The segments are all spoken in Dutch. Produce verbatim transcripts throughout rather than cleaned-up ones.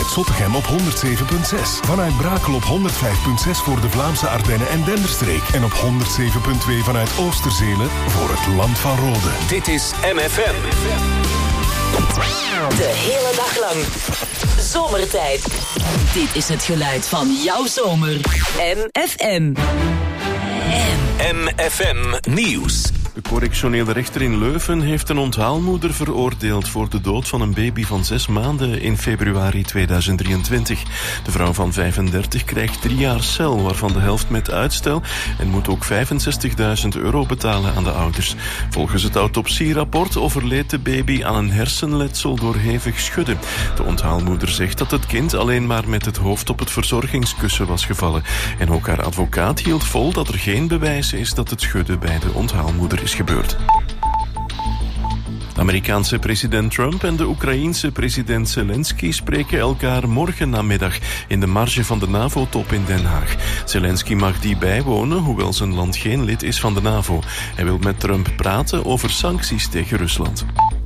vanuit Zottegem op honderd zeven komma zes. Vanuit Brakel op honderd vijf komma zes voor de Vlaamse Ardennen en Denderstreek. En op honderd zeven komma twee vanuit Oosterzelen voor het Land van Rode. Dit is M F M. De hele dag lang. Zomertijd. Dit is het geluid van jouw zomer. M F M. M F M Nieuws. De correctionele rechter in Leuven heeft een onthaalmoeder veroordeeld voor de dood van een baby van zes maanden in februari tweeduizend drieëntwintig. De vrouw van vijfendertig krijgt drie jaar cel, waarvan de helft met uitstel, en moet ook vijfenzestigduizend euro betalen aan de ouders. Volgens het autopsierapport overleed de baby aan een hersenletsel door hevig schudden. De onthaalmoeder zegt dat het kind alleen maar met het hoofd op het verzorgingskussen was gevallen. En ook haar advocaat hield vol dat er geen bewijs is dat het schudden bij de onthaalmoeder is gebeurd. De Amerikaanse president Trump en de Oekraïense president Zelensky spreken elkaar morgen namiddag in de marge van de NAVO-top in Den Haag. Zelensky mag die bijwonen, hoewel zijn land geen lid is van de NAVO. Hij wil met Trump praten over sancties tegen Rusland.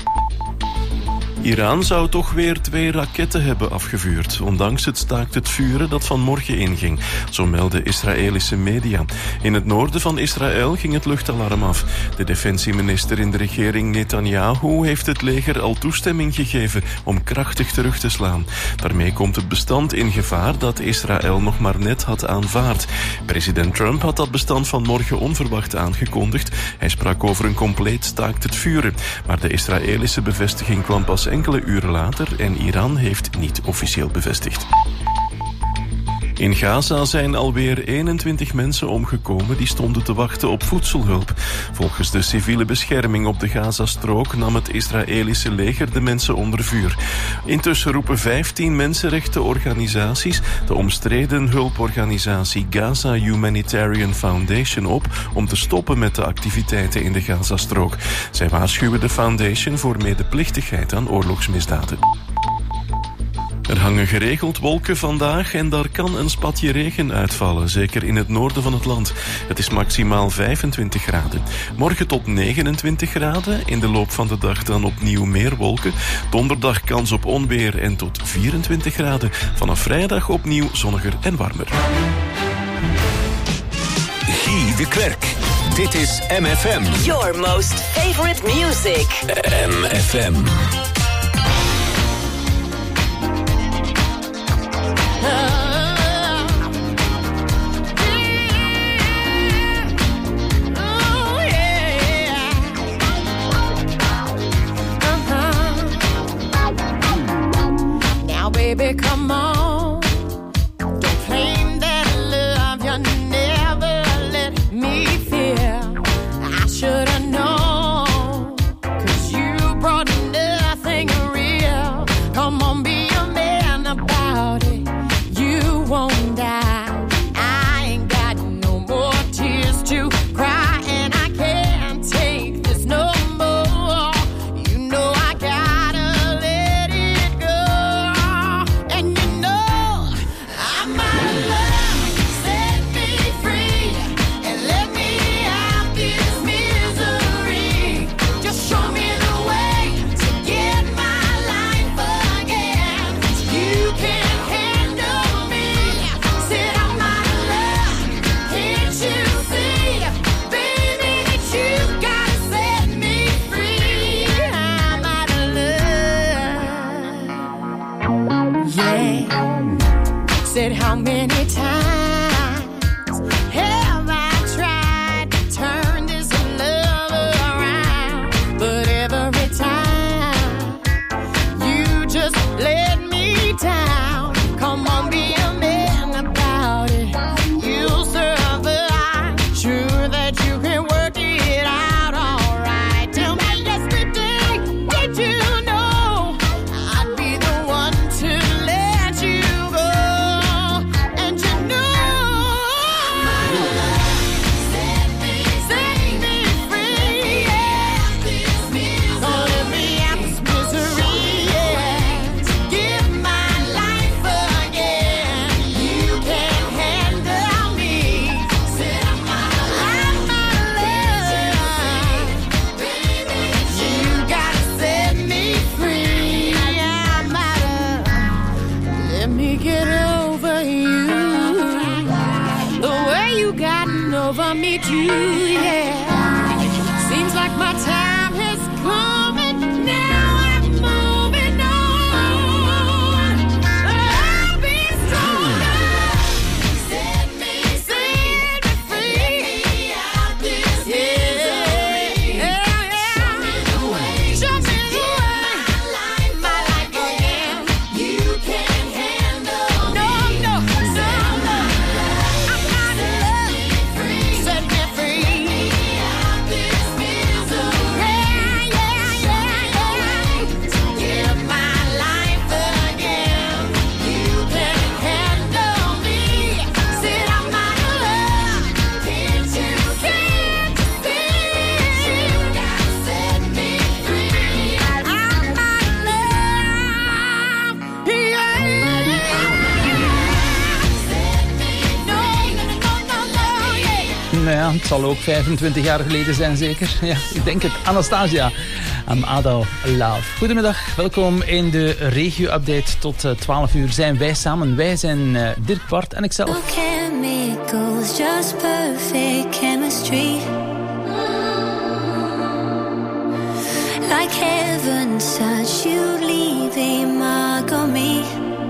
Iran zou toch weer twee raketten hebben afgevuurd, ondanks het staakt het vuren dat vanmorgen inging. Zo melden Israëlische media. In het noorden van Israël ging het luchtalarm af. De defensieminister in de regering Netanyahu heeft het leger al toestemming gegeven om krachtig terug te slaan. Daarmee komt het bestand in gevaar dat Israël nog maar net had aanvaard. President Trump had dat bestand vanmorgen onverwacht aangekondigd. Hij sprak over een compleet staakt het vuren. Maar de Israëlische bevestiging kwam pas enkele uren later en Iran heeft niet officieel bevestigd. In Gaza zijn alweer eenentwintig mensen omgekomen die stonden te wachten op voedselhulp. Volgens de civiele bescherming op de Gazastrook nam het Israëlische leger de mensen onder vuur. Intussen roepen vijftien mensenrechtenorganisaties de omstreden hulporganisatie Gaza Humanitarian Foundation op om te stoppen met de activiteiten in de Gazastrook. Zij waarschuwen de foundation voor medeplichtigheid aan oorlogsmisdaden. Er hangen geregeld wolken vandaag en daar kan een spatje regen uitvallen, zeker in het noorden van het land. Het is maximaal vijfentwintig graden. Morgen tot negenentwintig graden, in de loop van de dag dan opnieuw meer wolken. Donderdag kans op onweer en tot vierentwintig graden. Vanaf vrijdag opnieuw zonniger en warmer. Guy de Klerk. Dit is M F M. Your most favorite music. M F M. Baby, come on. Don't claim that love you never let me feel. I should have known, 'cause you brought nothing real. Come on, be a man about it. You won't die. I ain't got no more tears to cry, and I can't take this no more. You know I gotta let it go. Said how many times have I tried to turn this love around, but every time you just let me down. Come on, be a man about it. You'll survive. Sure that you can work it out all right. Tell me yesterday, did you know I'd be the one to let you go? And Ja, het zal ook vijfentwintig jaar geleden zijn, zeker. Ja, ik denk het. Anastasia, I'm out of love. Goedemiddag, welkom in de regio-update. Tot uh, twaalf uur zijn wij samen. Wij zijn uh, Dirk, Bart en ikzelf. No chemicals, just perfect chemistry. Like heaven touch, you leave a mark on me.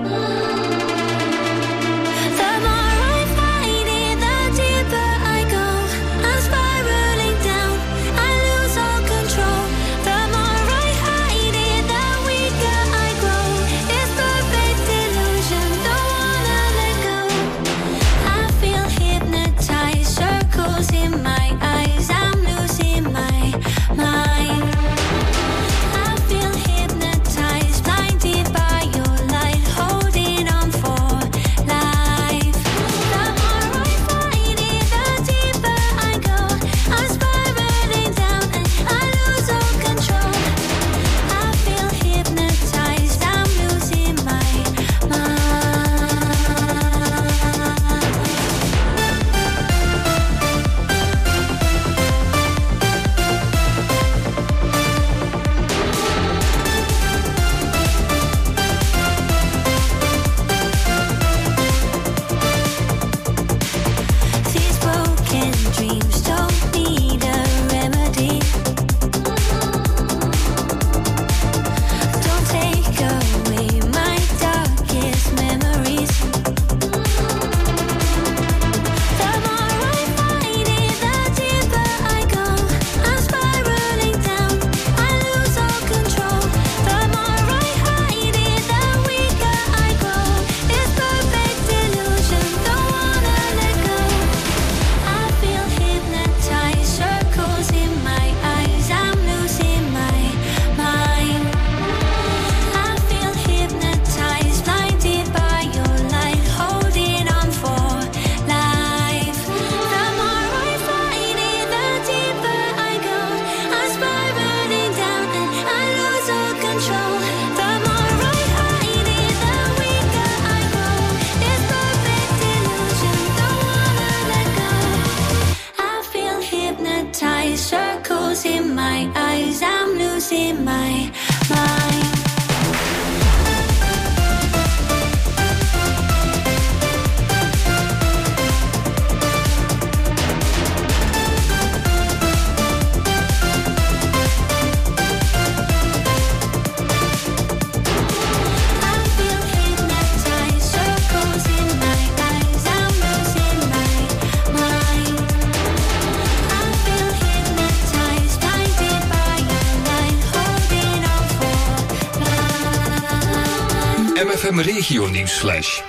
Regio-nieuwsflash.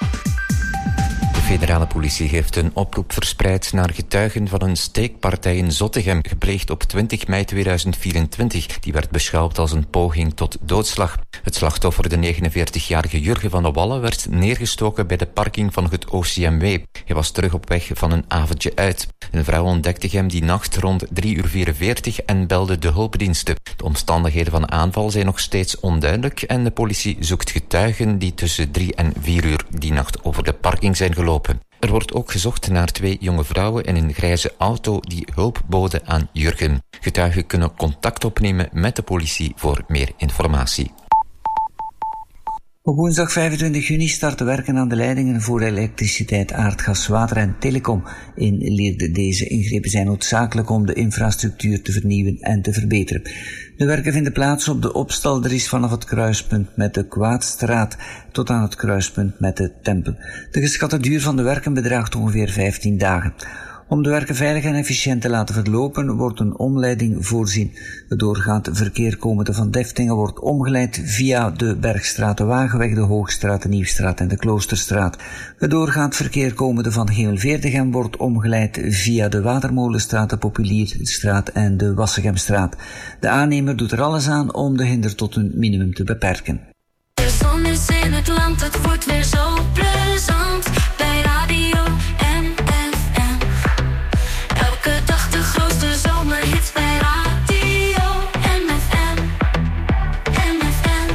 De federale politie heeft een oproep verspreid naar getuigen van een steekpartij in Zottegem, gepleegd op twintig mei tweeduizend vierentwintig. Die werd beschouwd als een poging tot doodslag. Het slachtoffer, de negenenveertigjarige Jurgen van der Wallen, werd neergestoken bij de parking van het O C M W. Hij was terug op weg van een avondje uit. Een vrouw ontdekte hem die nacht rond drie uur vierenveertig en belde de hulpdiensten. De omstandigheden van de aanval zijn nog steeds onduidelijk en de politie zoekt getuigen die tussen drie en vier uur die nacht over de parking zijn gelopen. Er wordt ook gezocht naar twee jonge vrouwen in een grijze auto die hulp boden aan Jurgen. Getuigen kunnen contact opnemen met de politie voor meer informatie. Op woensdag vijfentwintig juni starten werken aan de leidingen voor elektriciteit, aardgas, water en telecom. In Lierde. Deze ingrepen zijn noodzakelijk om de infrastructuur te vernieuwen en te verbeteren. De werken vinden plaats op de opstalderies vanaf het kruispunt met de Kwaadstraat tot aan het kruispunt met de Tempel. De geschatte duur van de werken bedraagt ongeveer vijftien dagen. Om de werken veilig en efficiënt te laten verlopen, wordt een omleiding voorzien. Het doorgaand verkeer komende van Deftingen wordt omgeleid via de Bergstraat, de Wagenweg, de Hoogstraat, de Nieuwstraat en de Kloosterstraat. Het doorgaand verkeer komende van Hemelveertigem wordt omgeleid via de Watermolenstraat, de Populierstraat en de Wassegemstraat. De aannemer doet er alles aan om de hinder tot een minimum te beperken. De zon is in het land, het wordt weer zo plezant bij Radio M F M. Elke dag de grootste zomerhits bij Radio M F M. M F M.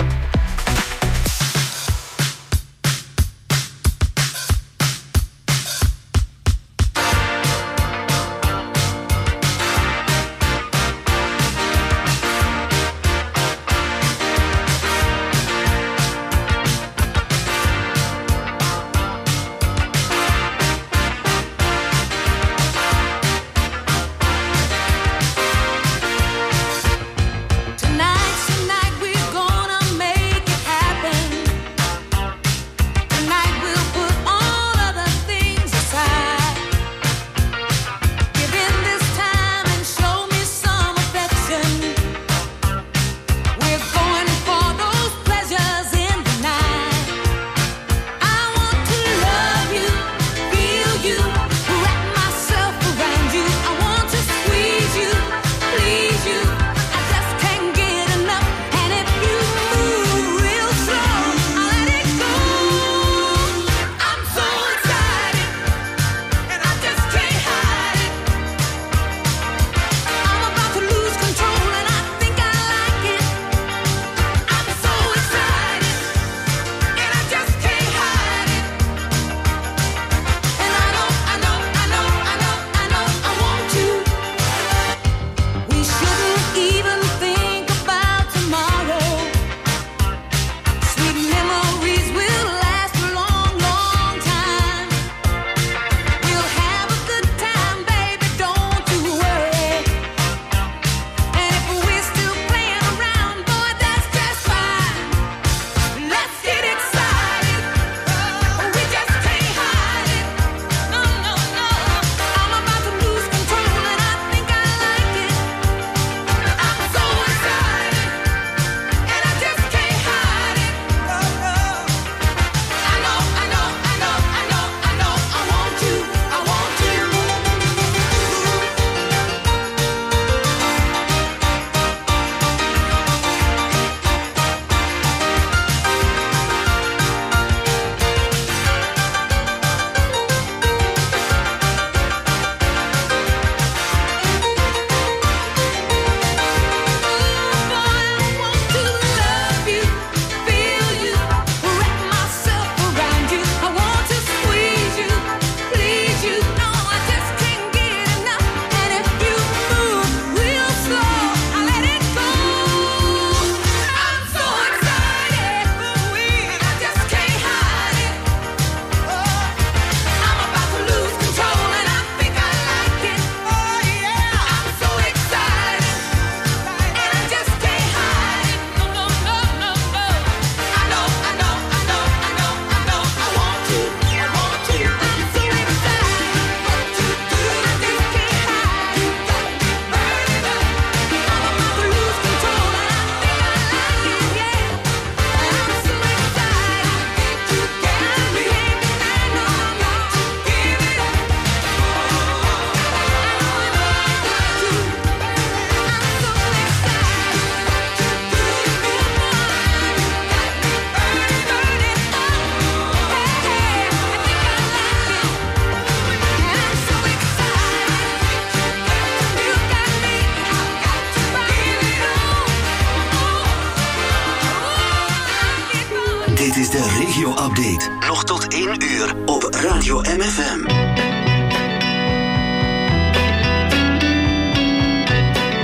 Dit is de regio-update. Nog tot één uur op Radio M F M.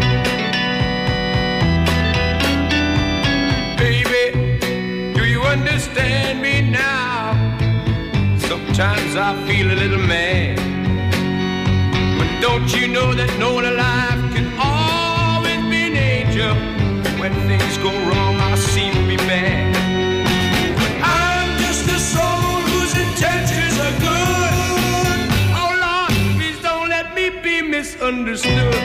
Baby, do you understand? sometimes I feel a little mad. But don't you know that no one alive can always be an angel? When things go wrong, I seem to be bad. But I'm just a soul whose intentions are good. Oh Lord, please don't let me be misunderstood.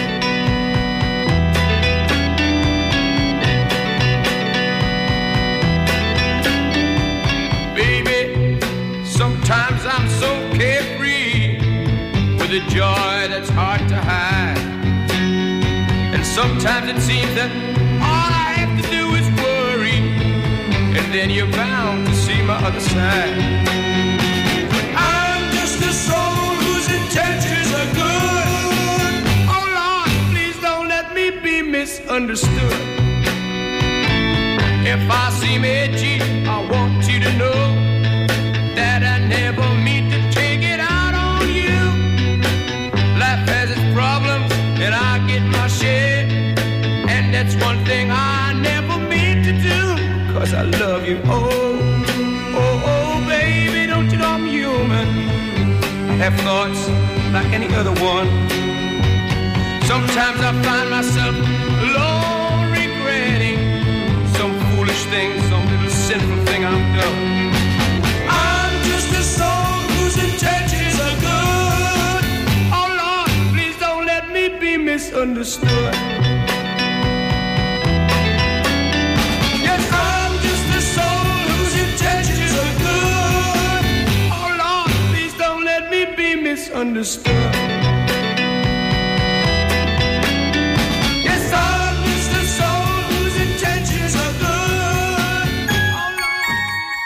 Sometimes I'm so carefree with a joy that's hard to hide. And sometimes it seems that all I have to do is worry, and then you're bound to see my other side. But I'm just a soul whose intentions are good. Oh Lord, please don't let me be misunderstood. If I seem edgy, I want you to know that I never mean to take it out on you. Life has its problems, and I get my share. And that's one thing I never mean to do, 'cause I love you. Oh, oh, oh, baby, don't you know I'm human? I have thoughts like any other one. Sometimes I find myself alone regretting some foolish thing, some little sinful thing I've done. Misunderstood. Yes, I'm just a soul whose intentions are good. Oh Lord, please don't let me be misunderstood. Yes, I'm just a soul whose intentions are good. Oh Lord.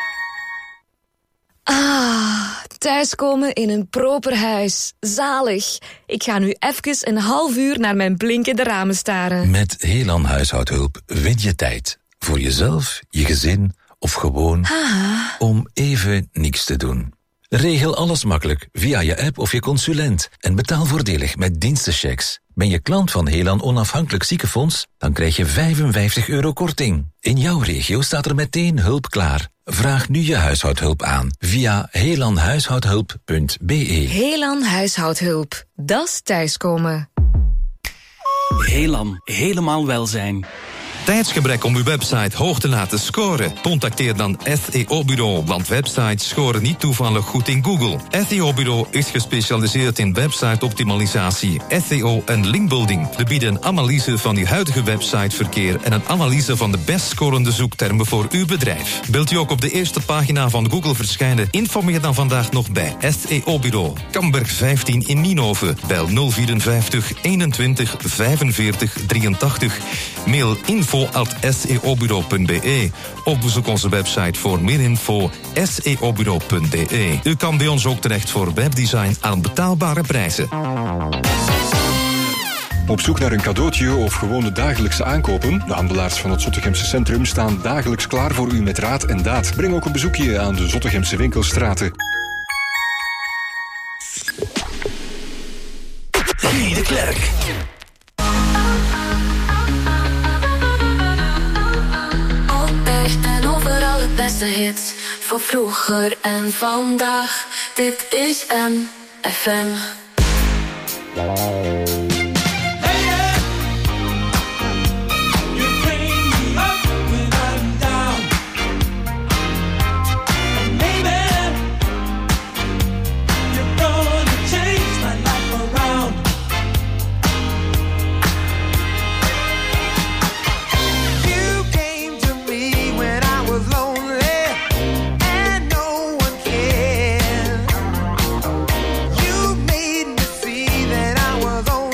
Ah, thuiskomen in een proper huis. Zalig. Ik ga nu even een half uur naar mijn blinkende ramen staren. Met Helan Huishoudhulp win je tijd. Voor jezelf, je gezin of gewoon ah. om even niks te doen. Regel alles makkelijk via je app of je consulent. En betaal voordelig met dienstenchecks. Ben je klant van Helan Onafhankelijk Ziekenfonds? Dan krijg je vijfenvijftig euro korting. In jouw regio staat er meteen hulp klaar. Vraag nu je huishoudhulp aan via helanhuishoudhulp punt b e. Helan Huishoudhulp. Dat is thuiskomen. Helan, helemaal welzijn. Tijdsgebrek om uw website hoog te laten scoren? Contacteer dan S E O-bureau, want websites scoren niet toevallig goed in Google. S E O-bureau is gespecialiseerd in website-optimalisatie, S E O en linkbuilding. We bieden een analyse van uw huidige websiteverkeer en een analyse van de best scorende zoektermen voor uw bedrijf. Wilt u ook op de eerste pagina van Google verschijnen? Informeer dan vandaag nog bij S E O-bureau. Kamberg vijftien in Nienhoven. Bel nul vierenvijftig eenentwintig vijfenveertig drieëntachtig. Mail info at s e o bureau punt b e of bezoek onze website voor meer info s e o bureau punt b e. U kan bij ons ook terecht voor webdesign aan betaalbare prijzen. Op zoek naar een cadeautje of gewoon de dagelijkse aankopen? De handelaars van het Zottegemse Centrum staan dagelijks klaar voor u met raad en daad. Breng ook een bezoekje aan de Zottegemse winkelstraten. Guy de Klerk. Beste hits voor vroeger en vandaag. Dit is M F M. Was on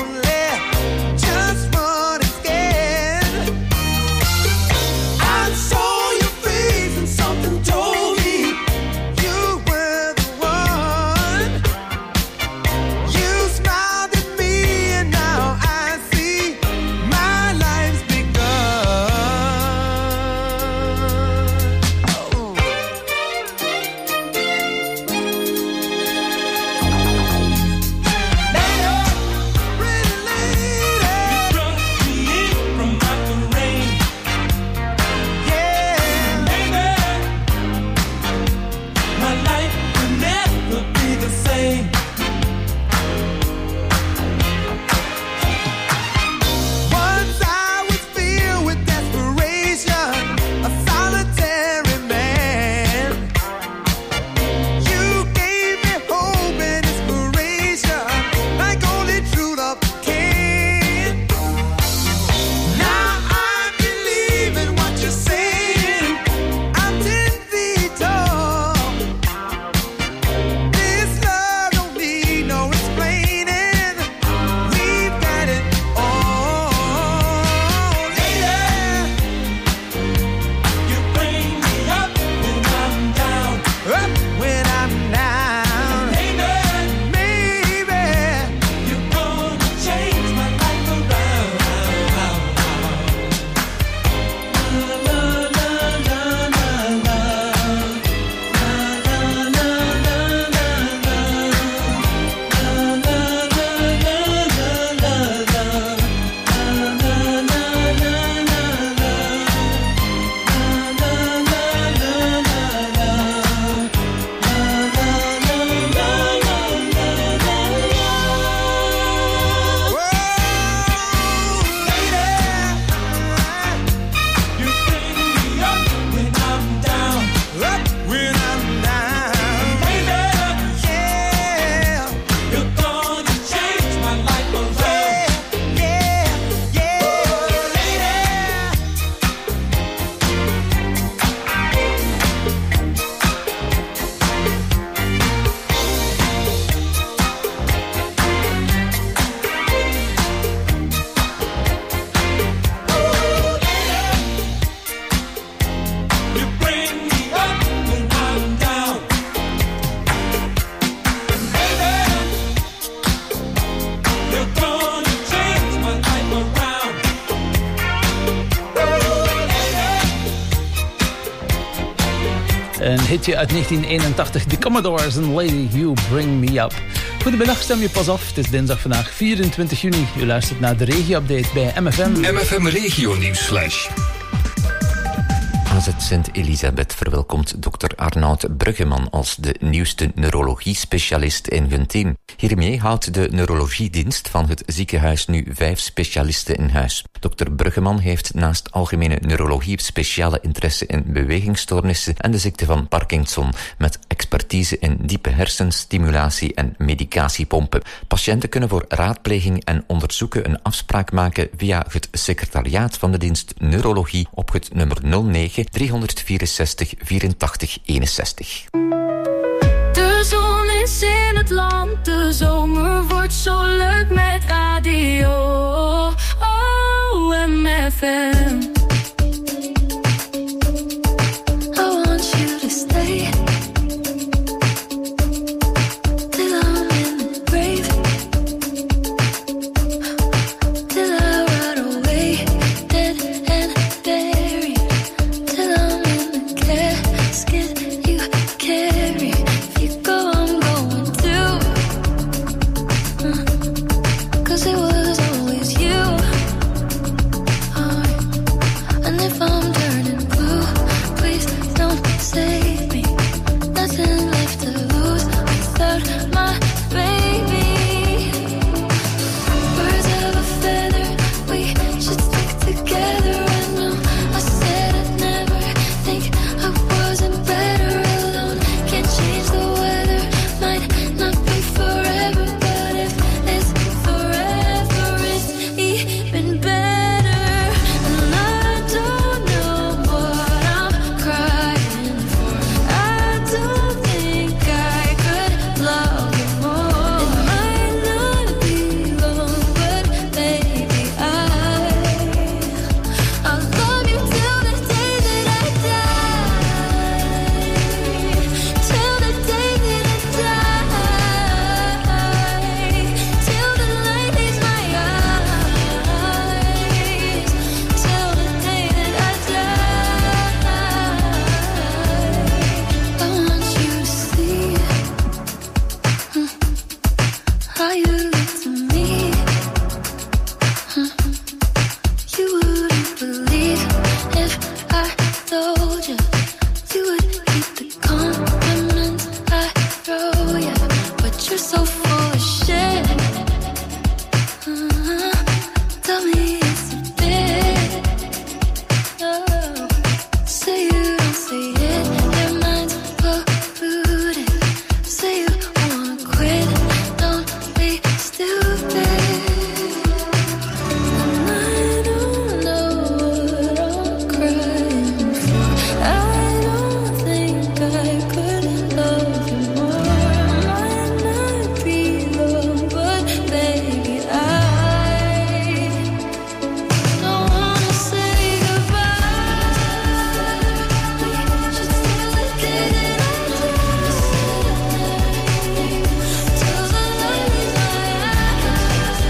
Een hitje uit negentien eenentachtig, The Commodores en Lady You Bring Me Up. Goedemiddag, stem je pas af. Het is dinsdag vandaag vierentwintig juni. U luistert naar de regio-update bij M F M. M F M Regio Nieuwsflash. A Z Sint-Elisabeth verwelkomt dokter Arnoud Bruggeman als de nieuwste neurologie-specialist in hun team. Hiermee houdt de neurologiedienst van het ziekenhuis nu vijf specialisten in huis. dokter Bruggeman heeft naast algemene neurologie speciale interesse in bewegingsstoornissen en de ziekte van Parkinson, met expertise in diepe hersenstimulatie en medicatiepompen. Patiënten kunnen voor raadpleging en onderzoeken een afspraak maken via het secretariaat van de dienst Neurologie op het nummer nul negen driehonderdvierenzestig vierentachtig eenenzestig. De zon is in het land, de zomer wordt zo leuk met radio. Oh, M F M. I want you to stay till I'm in the grave, till I ride away, dead and buried, till I'm in the casket you carry. If you go, I'm going too, uh, 'cause it was always you. Uh, and if I'm turning blue, please don't save me. Nothing left to lose without my baby. Birds of a feather, we should stick together. I know I said I'd never think I wasn't better alone. Can't change the weather, might not be forever, but if it's forever, it's even better. And I don't know what I'm crying for. I don't think I could love you more. It might not be long, but baby, I I'll love you till the day that I die. Till the day that I die. Till the light leaves my eyes. Till the day that I die. I want you to see hmm, how you look to me. Hmm. You wouldn't believe if I told you. You would keep the compliments I throw you, but you're so full of shit. Uh-huh. Tell me it's a bit. Oh. Say you don't say it, your mind's polluted. Say you wanna quit, don't be stupid. And I don't know what I'm crying for. I don't think I could love you more. Might not be long, but baby, I don't wanna say goodbye. We should still the day that I die. Till the light leaves my eyes.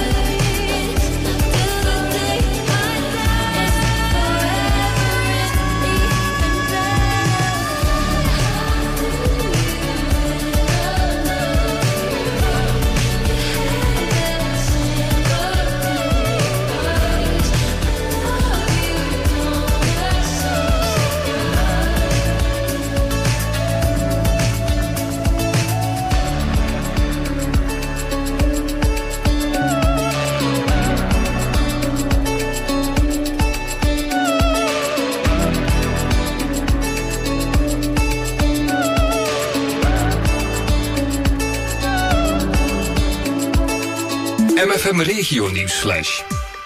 Till the day I die. Forever is even M F M Regio Nieuwsflash.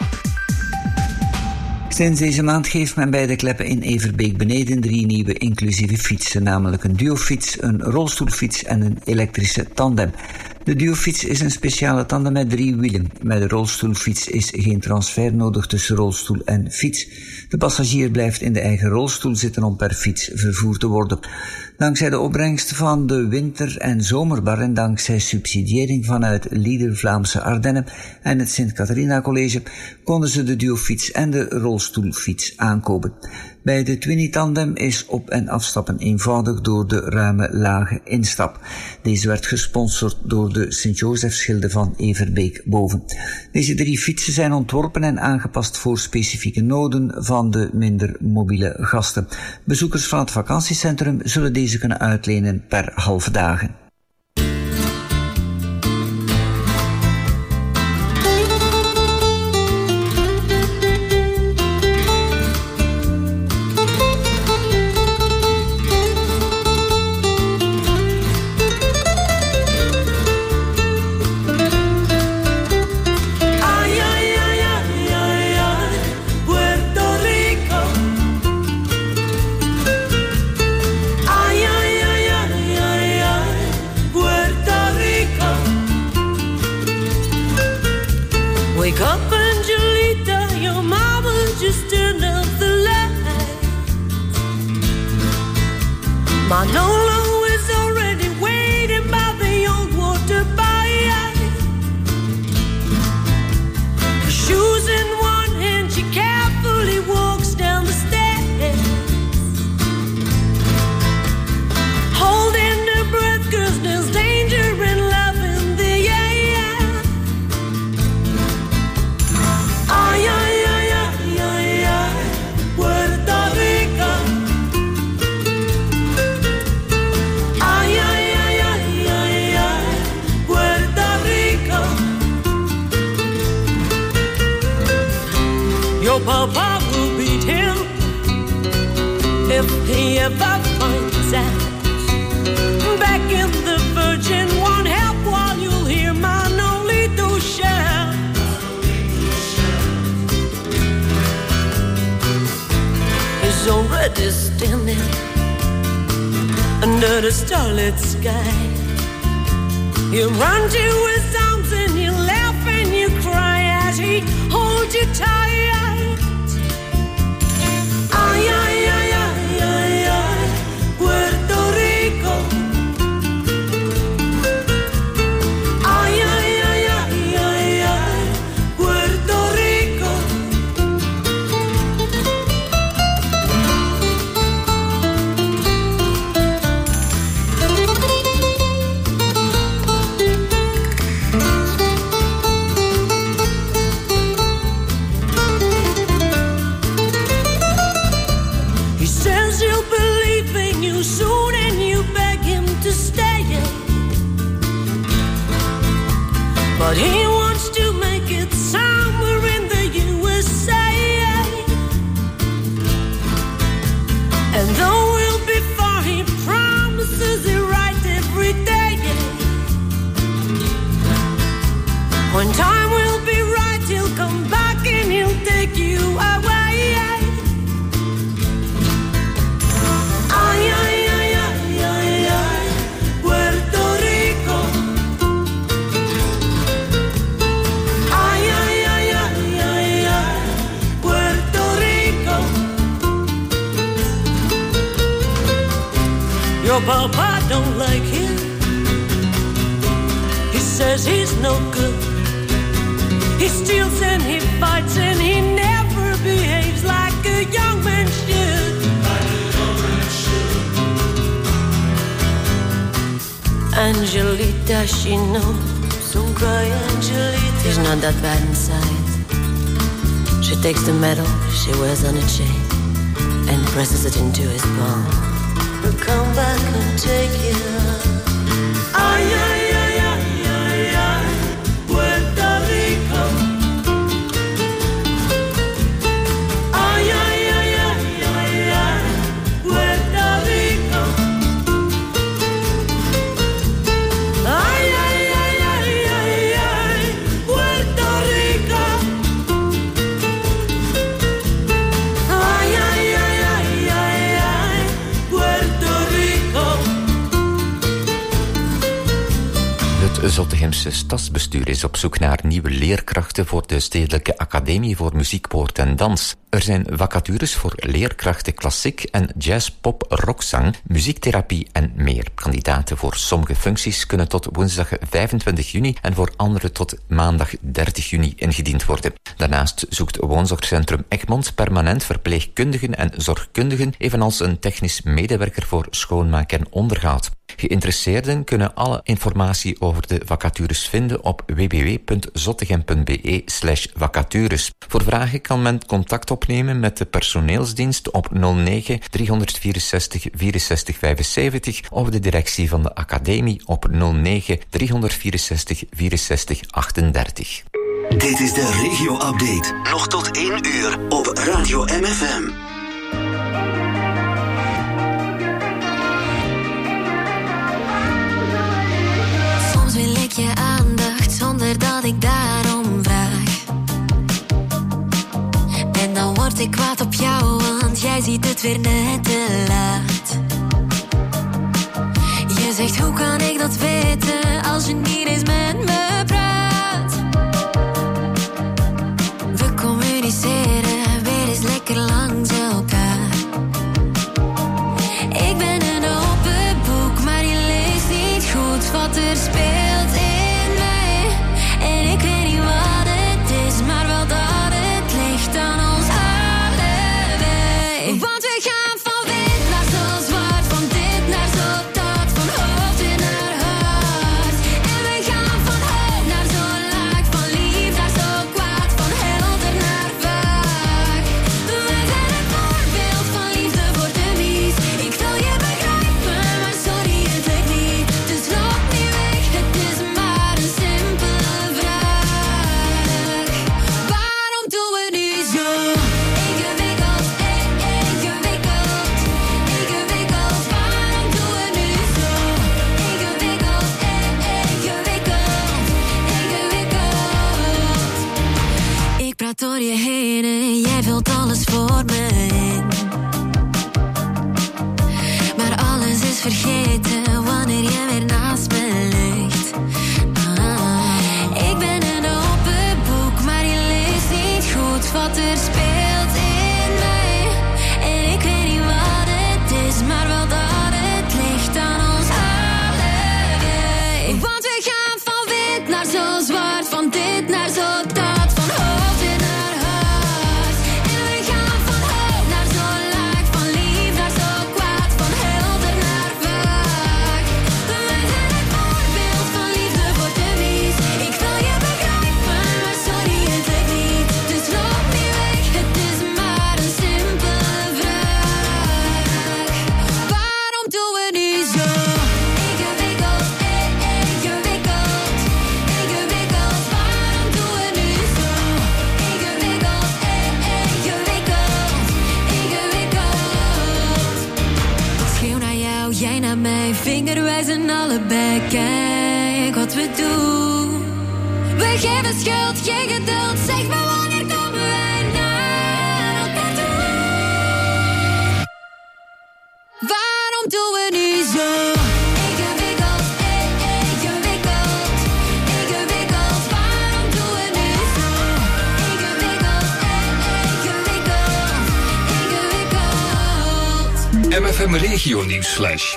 Sinds deze maand geeft men bij de Kleppen in Everbeek Beneden drie nieuwe inclusieve fietsen, namelijk een duofiets, een rolstoelfiets en een elektrische tandem. De duofiets is een speciale tandem met drie wielen. Met de rolstoelfiets is geen transfer nodig tussen rolstoel en fiets. De passagier blijft in de eigen rolstoel zitten om per fiets vervoerd te worden. Dankzij de opbrengst van de winter- en zomerbar en dankzij subsidiëring vanuit Leader Vlaamse Ardennen en het Sint-Catharina College konden ze de duofiets en de rolstoelfiets aankopen. Bij de Twinny-tandem is op- en afstappen eenvoudig door de ruime lage instap. Deze werd gesponsord door de Sint-Josefsgilde van Everbeek boven. Deze drie fietsen zijn ontworpen en aangepast voor specifieke noden van de minder mobiele gasten. Bezoekers van het vakantiecentrum zullen deze kunnen uitlenen per halve dagen. Manolo is already waiting by the old water bay. Shoes in one hand, she carefully walks down the stairs, holding her breath 'cause there's danger in love in the air. Ay, ay, ay, ay, ay, ay, Puerto Rico. Your papa will beat him if he ever finds out. Back in the Virgin won't help while you'll hear Manolito shout. He's already standing under the starlit sky. You run to his arms and you laugh and you cry as he holds you tight. Ay, ay, ay, ay, ay, ay, Puerto Rico. Ay, ay, ay, ay, ay, ay, Puerto Rico. Soon and you beg him to stay, but he wants to make it somewhere in the U S A. And though we'll be far, he promises it right every day. When time will be right, he'll come back and he'll take you away. Ay, ay, ay, ay, ay, ay, Puerto Rico. Ay, ay, ay, ay, ay, ay, Puerto Rico. Your papa don't like him. He says he's no good. He steals and he fights and he never behaves like a young man should. Angelita, she knows. Don't cry, Angelita. He's not that bad inside. She takes the medal she wears on a chain and presses it into his palm. He'll come back and take you. Ay, ay, ay, ay, ay, ay, Puerto Rico. Ay, ay, ay, ay, ay, ay, Puerto Rico. Ay, ay, ay, ay, ay, ay, Puerto Rico. Ay, ay, ay, ay, ay, ay, Puerto Rico. Zottegemse stadsbestuur is op zoek naar nieuwe leerkrachten voor de Stedelijke Academie voor Muziek, Woord en Dans. Er zijn vacatures voor leerkrachten klassiek en jazz, pop, rockzang, muziektherapie en meer. Kandidaten voor sommige functies kunnen tot woensdag vijfentwintig juni en voor andere tot maandag dertig juni ingediend worden. Daarnaast zoekt Woonzorgcentrum Egmond permanent verpleegkundigen en zorgkundigen, evenals een technisch medewerker voor schoonmaak en onderhoud. Geïnteresseerden kunnen alle informatie over de vacatures vinden op w w w punt zottegem punt b e slash vacatures. Voor vragen kan men contact opnemen met de personeelsdienst op nul negen driehonderdvierenzestig vierenzestig vijfenzeventig of de directie van de academie op nul negen driehonderdvierenzestig vierenzestig achtendertig. Dit is de regio-update. Nog tot één uur op Radio M F M. Soms wil ik je aandacht zonder dat ik daarom vraag. En dan word ik kwaad op jou, want jij ziet het weer net te laat. Je zegt, hoe kan ik dat weten als je niet eens met me praat? We communiceren weer eens lekker langs elkaar. Ik ben een open boek, maar je leest niet goed wat er speelt in mij. En ik weet niet wat het is, maar wel dat het ligt aan ons allebei. Want we gaan van wit naar zo zwart, van dit naar zo dat, van hoofd in naar hart. En we gaan van hoog naar zo laag, van lief naar zo kwaad, van helder naar vaag. We zijn het voorbeeld van liefde voor de mies. Ik wil je begrijpen, maar sorry, het lukt niet. Dus loop niet weg, het is maar een simpele vraag. Waarom doen we nu zo? Ingewikkeld, eh, ingewikkeld, ingewikkeld. Waarom doen we nu zo? Ingewikkeld, eh, ingewikkeld, ingewikkeld. Ik praat door je heen en jij vult alles voor me in. Maar alles is vergeten wanneer jij weer naast me ligt. Ah, ik ben een open boek, maar je leest niet goed wat er speelt in mij. En ik weet niet wat het is, maar wel dat het ligt aan ons allebei. Want we gaan van wit naar zo zwart, van dit naar zo dat, van hoofd in naar hart. En we gaan van hoog naar zo laag, van lief naar zo kwaad, van helder naar vaag. We zijn het voorbeeld van liefde voor de mies. Ik wil je begrijpen, maar sorry, het lukt niet. Dus loop niet weg, het is maar een simpele vraag. Waarom doen we nu zo? Ingewikkeld, eh, ingewikkeld, ingewikkeld. Waarom doen we nu zo? Ingewikkeld, eh, ingewikkeld, ingewikkeld. Ik schreeuw naar jou, jij naar mij, vingerwijzen allebei. Kijk wat we doen. We geven schuld, geen geduld. Zeg maar, wanneer komen wij naar elkaar toe? Waarom doen we nu zo? Ingewikkeld, eh, ingewikkeld, ingewikkeld. Waarom doen we nu zo? Ingewikkeld, eh, ingewikkeld, ingewikkeld. M F M Regio Nieuwsflash.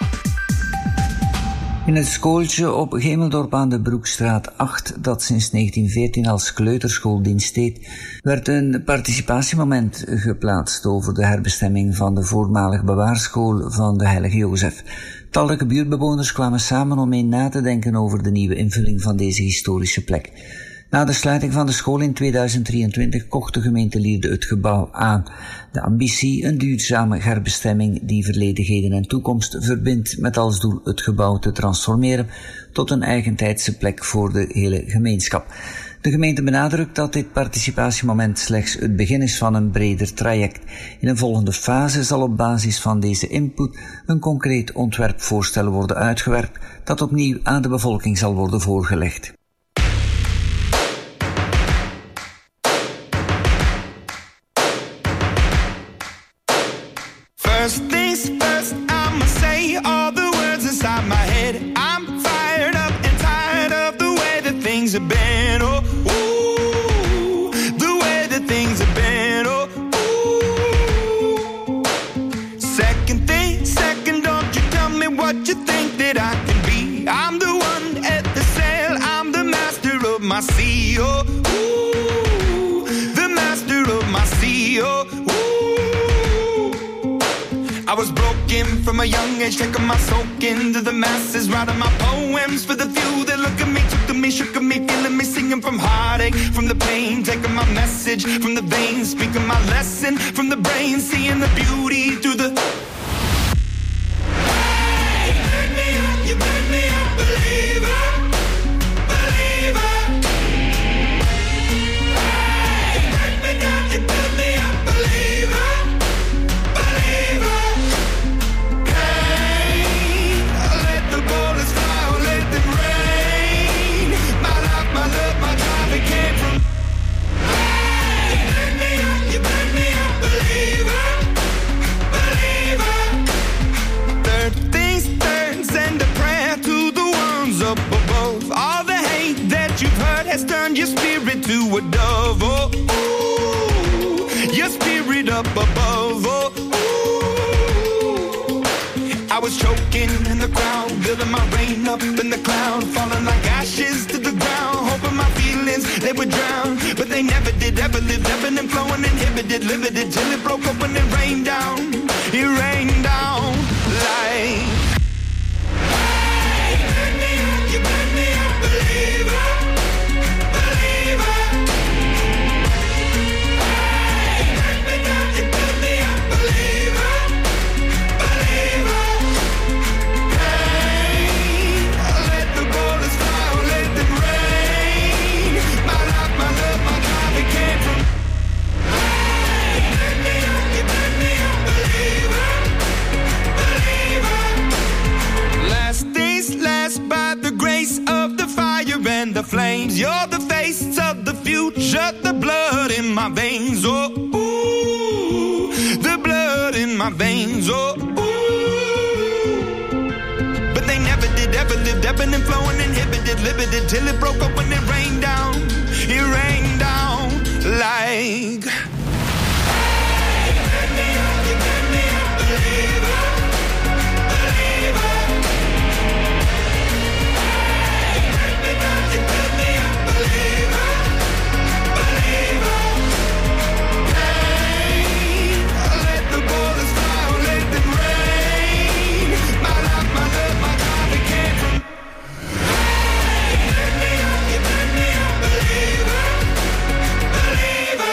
In het schooltje op Gemeldorp aan de Broekstraat acht, dat sinds negentien veertien als kleuterschool dienst deed, werd een participatiemoment geplaatst over de herbestemming van de voormalig bewaarschool van de Heilige Jozef. Talrijke buurtbewoners kwamen samen om mee na te denken over de nieuwe invulling van deze historische plek. Na de sluiting van de school in tweeduizend drieëntwintig kocht de gemeente Lierde het gebouw aan. De ambitie, een duurzame herbestemming die verledenheden en toekomst verbindt met als doel het gebouw te transformeren tot een eigentijdse plek voor de hele gemeenschap. De gemeente benadrukt dat dit participatiemoment slechts het begin is van een breder traject. In een volgende fase zal op basis van deze input een concreet ontwerpvoorstel worden uitgewerkt dat opnieuw aan de bevolking zal worden voorgelegd. First things first, I'ma say all the words inside my head. I'm fired up and tired I was broken from a young age, taking my soak into the masses, writing my poems for the few that look at me, took to me, shook at me, feeling me, singing from heartache, from the pain, taking my message from the veins, speaking my lesson from the brain, seeing the beauty through the... Hey, you burn me up, you burn me up, believer, believer. Hey, you burn me down, you build me up, believer, believer. Hey, let the bullets fly, or let them rain. My life, my love, my drive, it came from... Hey, you burn me up, you burn me up, believer, believer. Third things third, send a prayer to the ones up above. All the hate that you've heard has turned your spirit to a dove. Oh, ooh, your spirit up above. Oh, ooh. I was choking in the crowd, building my rain up in the cloud, falling like ashes to the ground, hoping my feelings they would drown, but they never did. Ever lived, ebbing and flowing, inhibited, limited, till it broke up and it rained down. It rained down like... Hey, you burn me up, you burn me up, believer, believer. Hey, you burn me down, you build me up, believer, believer. Hey, let the bullets fly, or let them rain. My life, my love, my drive, it came from... Hey, you burn me up, you burn me up, believer, believer. Last days last by the grace of the fire and the flames. You're the face of the future, the blood in my veins. Oh, ooh, the blood in my veins. Oh, ooh. But they never did, ever lived, ebbing and flowing, inhibited, limited, till it broke up when it rained down. It rained down like... Hey, you burn me up, you burn me up, believer, believer. Hey, you burn me down, you build me up, believer, believer. Hey, let the bullets fly, or let them rain. My life, my love, my drive, it came from... Hey, you burn me up, you burn me up, believer, believer.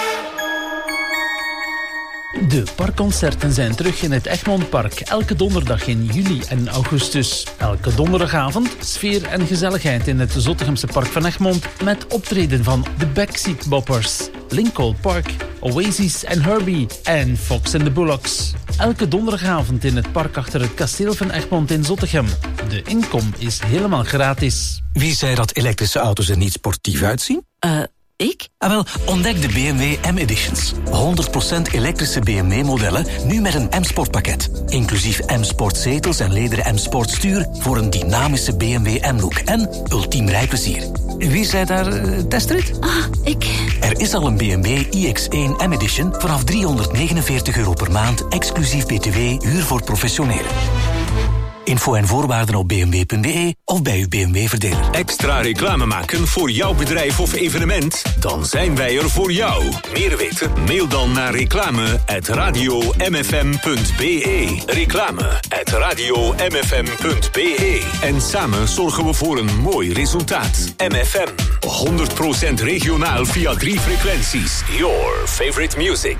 De parkconcerten zijn terug in het Egmondpark. Elke donderdag in juli en augustus. Elke donderdagavond sfeer en gezelligheid in het Zottegemse Park van Egmond met optreden van de Backseat Boppers, Lincoln Park, Oasis en Herbie en Fox and the Bullocks. Elke donderdagavond in het park achter het kasteel van Egmond in Zottegem. De inkom is helemaal gratis. Wie zei dat elektrische auto's er niet sportief uitzien? Eh... Uh. Ik? Ah, wel, ontdek de B M W M-Editions. honderd procent elektrische B M W-modellen, nu met een M-Sport-pakket. Inclusief M-Sport zetels en lederen M-Sport stuur voor een dynamische B M W M-look en ultiem rijplezier. Wie zei daar uh, testrit? Ah, ik. Er is al een B M W i X één M-Edition vanaf driehonderdnegenenveertig euro per maand, exclusief B T W, huur voor professionelen. Info en voorwaarden op b m w punt b e of bij uw B M W-verdeler. Extra reclame maken voor jouw bedrijf of evenement? Dan zijn wij er voor jou. Meer weten? Mail dan naar reclame at radio m f m punt b e. Reclame at radio m f m punt b e. En samen zorgen we voor een mooi resultaat. M F M. honderd procent regionaal via drie frequenties. Your favorite music.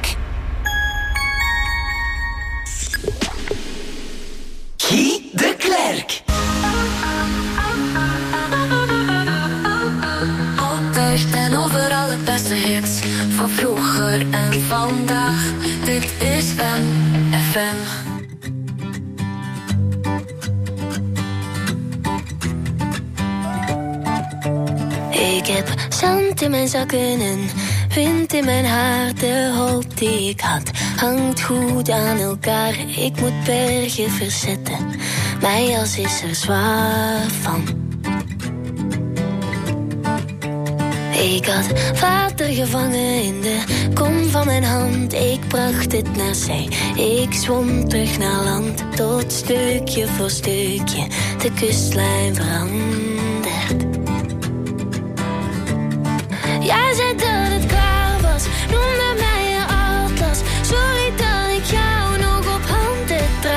Guy de Klerk. Altijd en overal het beste hits van vroeger en vandaag. Dit is M F M. Ik heb zand in mijn zakken en wind in mijn haar. De hoop die ik had hangt goed aan elkaar. Ik moet bergen verzetten, mijn jas is er zwaar van. Ik had water gevangen in de kom van mijn hand. Ik bracht het naar zee, ik zwom terug naar land. Tot stukje voor stukje de kustlijn verandert. Jij zei dat het klaar was, noemde mij je atlas. Sorry dat ik jou nog op handen draag.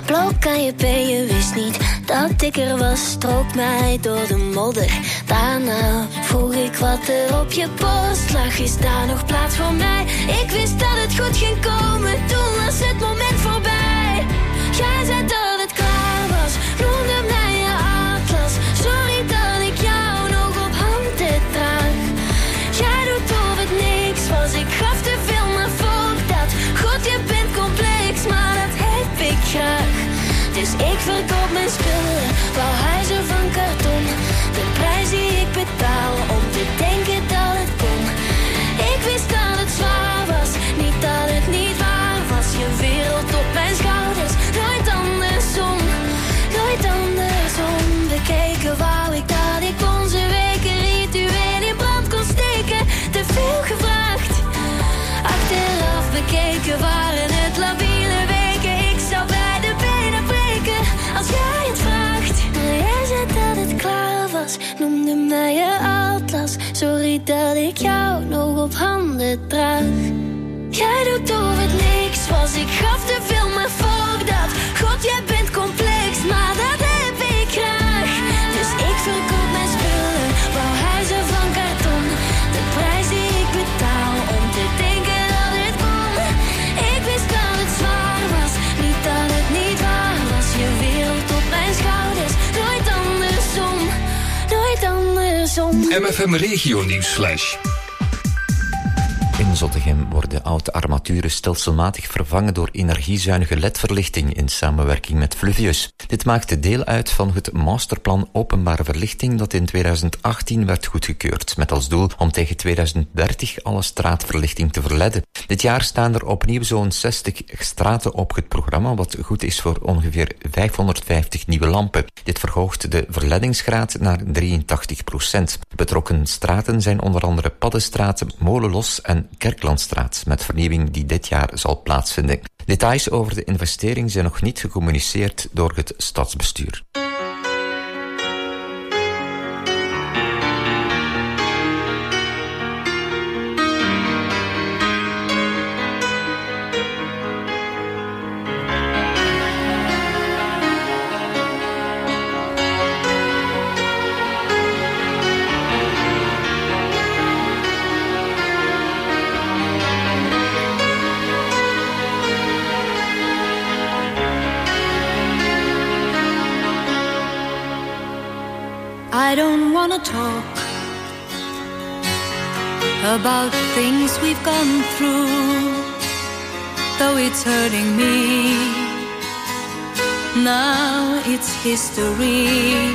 Blauw kan je ben, je wist niet dat ik er was. Strook mij door de modder. Daarna vroeg ik wat er op je borst lag. Is daar nog plaats voor mij? Ik wist dat het goed ging komen. Toen was het moment voorbij. Jij zei dat het klaar was. Noemde mij je atlas. Sorry dat ik jou nog op handen draag. Jij doet of het niks was. Ik gaf te veel, maar voor dat. God, je bent complex, maar dat heb ik graag. Dus ik verkoop mijn spullen, wou huizen van karton. De prijs die ik betaal om te denken dat het kon. Ik wist dat het zwaar was, niet dat het niet waar was. Je wereld op mijn schouders, nooit andersom. Nooit andersom. Bekeken wou ik dat ik onze weken ritueel in brand kon steken. Te veel gevraagd. Achteraf bekeken waren het labiele weken. Ik zou bij de benen breken als jij het vraagt. Maar jij zei dat het klaar was, noemde mij je atlas. Sorry dat ik jou nog op handen draag. Jij doet of het niks was. Ik gaf te veel, maar fuck dat. God, jij bent complex, maar dat heb ik graag. Dus ik verkoop mijn spullen, wou huizen van karton. De prijs die ik betaal om te denken dat het kon. Ik wist dat het zwaar was, niet dat het niet waar was. Je wereld op mijn schouders, nooit andersom. Nooit andersom. M F M Regio Nieuwsflash. In Zottegem worden oude armaturen stelselmatig vervangen door energiezuinige L E D-verlichting in samenwerking met Fluvius. Dit maakte deel uit van het masterplan openbare verlichting dat in tweeduizend achttien werd goedgekeurd, met als doel om tegen tweeduizend dertig alle straatverlichting te verledden. Dit jaar staan er opnieuw zo'n zestig straten op het programma, wat goed is voor ongeveer vijfhonderdvijftig nieuwe lampen. Dit verhoogt de verleddingsgraad naar drieëntachtig procent. Betrokken straten zijn onder andere Paddenstraat, Molenlos en Kerklandstraat, met vernieuwing die dit jaar zal plaatsvinden. Details over de investering zijn nog niet gecommuniceerd door het stadsbestuur. I don't wanna talk about things we've gone through, though it's hurting me. Now it's history.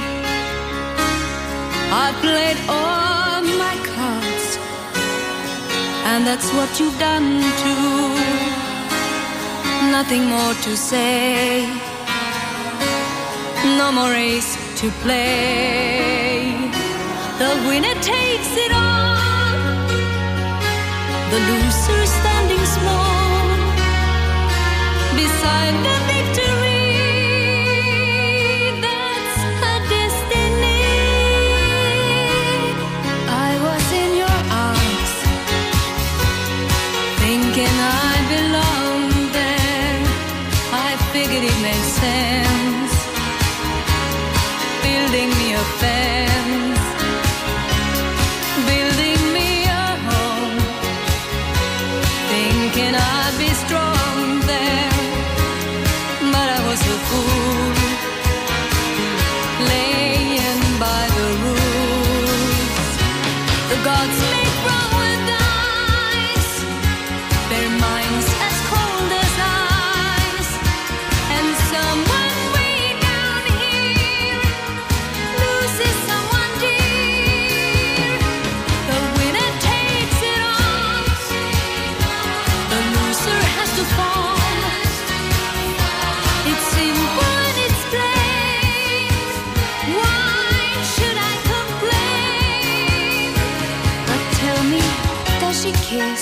I played all my cards, and that's what you've done too. Nothing more to say, no more race to play. The winner takes it all, the loser standing small beside the victory. That's her destiny. I was in your arms, thinking I belonged there. I figured it made sense, building me a fence, building me a home, thinking I'd be strong there, but I was a fool, laying by the rules. The gods make wrong with dice, their minds as cold as ice, and someone way down here loses someone dear. The winner takes it all, the loser has to fall. It's simple and it's plain, why should I complain? But tell me, does she kiss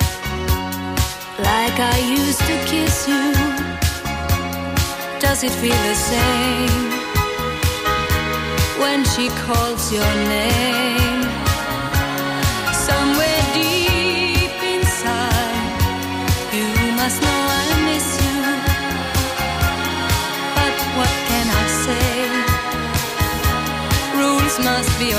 like I used to kiss you? Does it feel the same when she calls your name? Somewhere deep inside, you must know I miss you.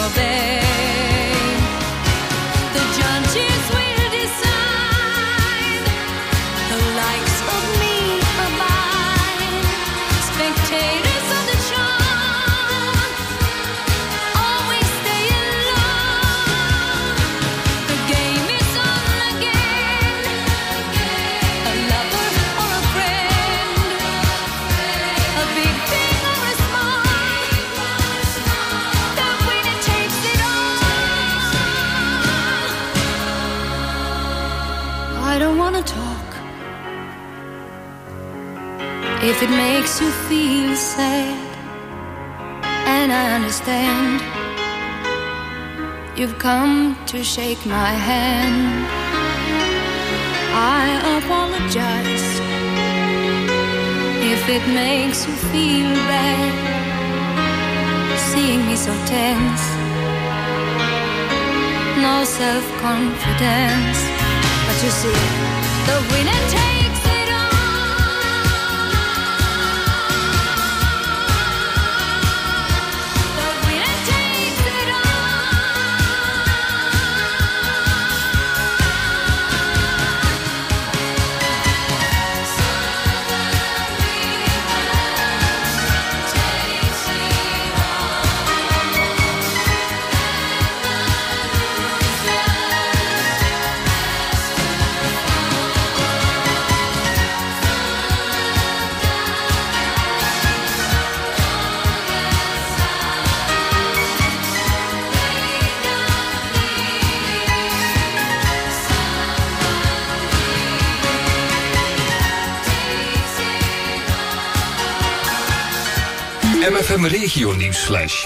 obey. The judges will decide, the likes of me are mine. Spectators of the chant always stay alone. The game is on again, a lover or a friend, a big thing or a small, the winner takes it all. I don't wanna talk if it makes you feel sad, and I understand. You've come to shake my hand. I apologize if it makes you feel bad, seeing me so tense, no self-confidence. But you see, the winner takes it all. The winner takes it M F M Regio Nieuwsflash.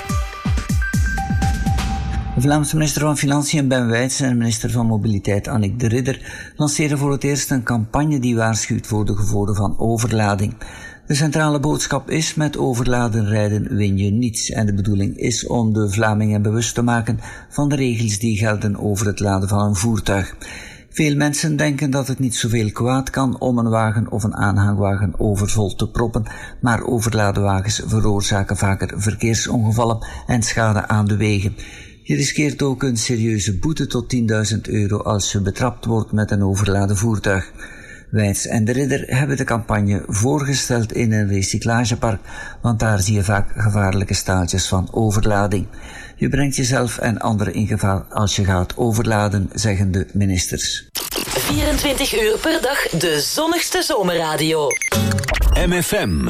De Vlaamse minister van Financiën Ben Wijts en minister van Mobiliteit Annick de Ridder lanceren voor het eerst een campagne die waarschuwt voor de gevolgen van overlading. De centrale boodschap is: met overladen rijden win je niets. En de bedoeling is om de Vlamingen bewust te maken van de regels die gelden over het laden van een voertuig. Veel mensen denken dat het niet zoveel kwaad kan om een wagen of een aanhangwagen overvol te proppen, maar overladen wagens veroorzaken vaker verkeersongevallen en schade aan de wegen. Je riskeert ook een serieuze boete tot tienduizend euro als je betrapt wordt met een overladen voertuig. Wijts en de Ridder hebben de campagne voorgesteld in een recyclagepark, want daar zie je vaak gevaarlijke staaltjes van overlading. Je brengt jezelf en anderen in gevaar als je gaat overladen, zeggen de ministers. vierentwintig uur per dag de zonnigste zomerradio. M F M.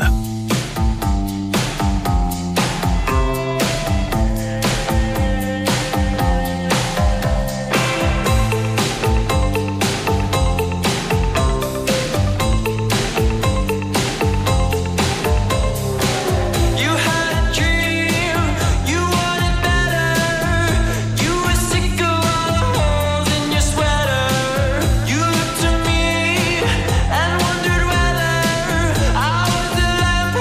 And wondered whether I was the lamb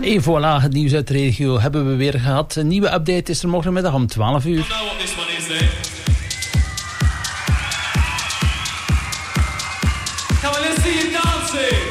Et voilà, het nieuws uit de regio hebben we weer gehad. Een nieuwe update is er morgenmiddag om twaalf uur. Come on, let's see you dancing.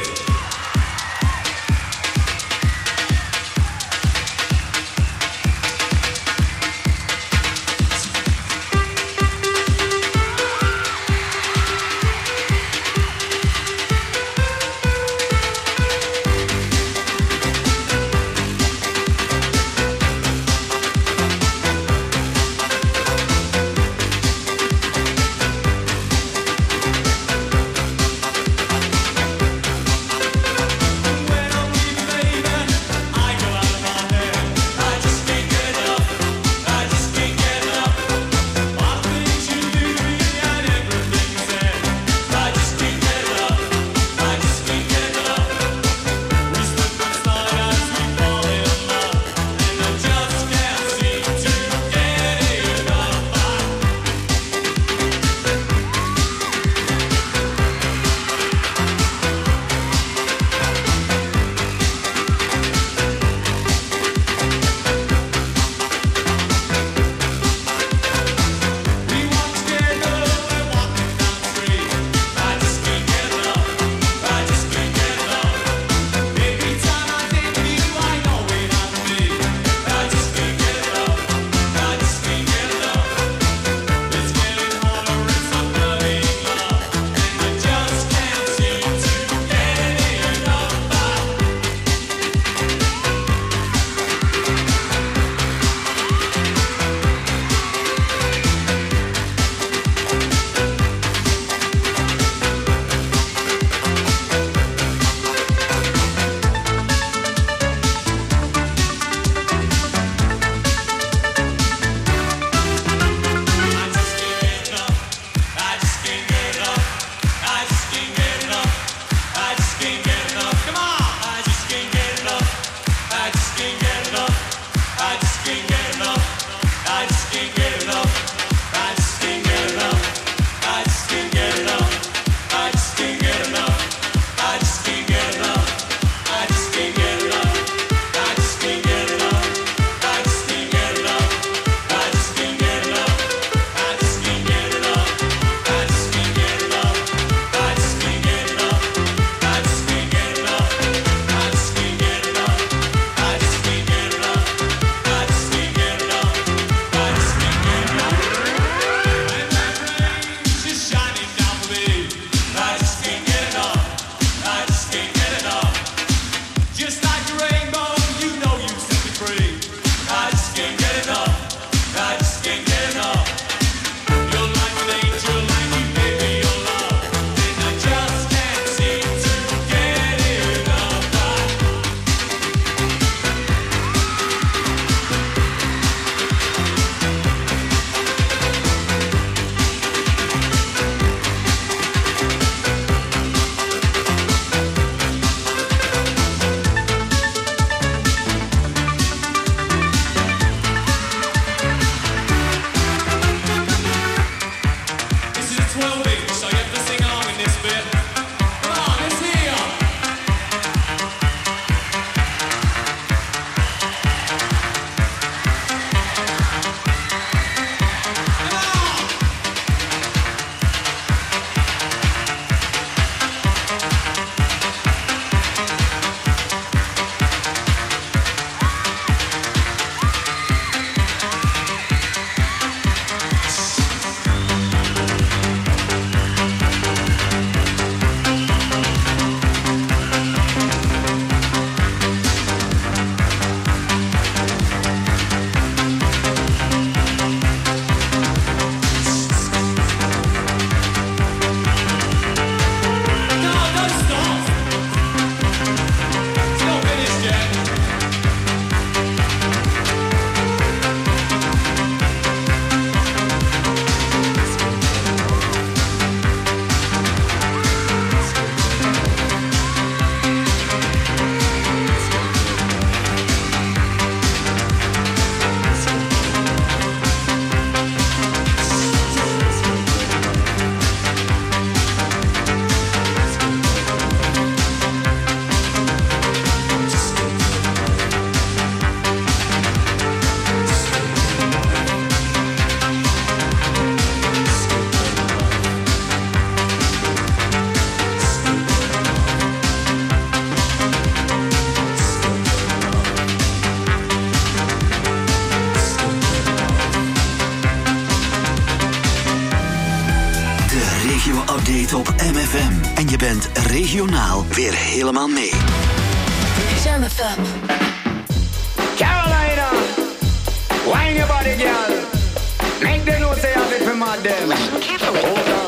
M. En je bent regionaal weer helemaal mee. Jam F M. Carolina, wine your body, girl. Make them know say you have it for my them. Hold on.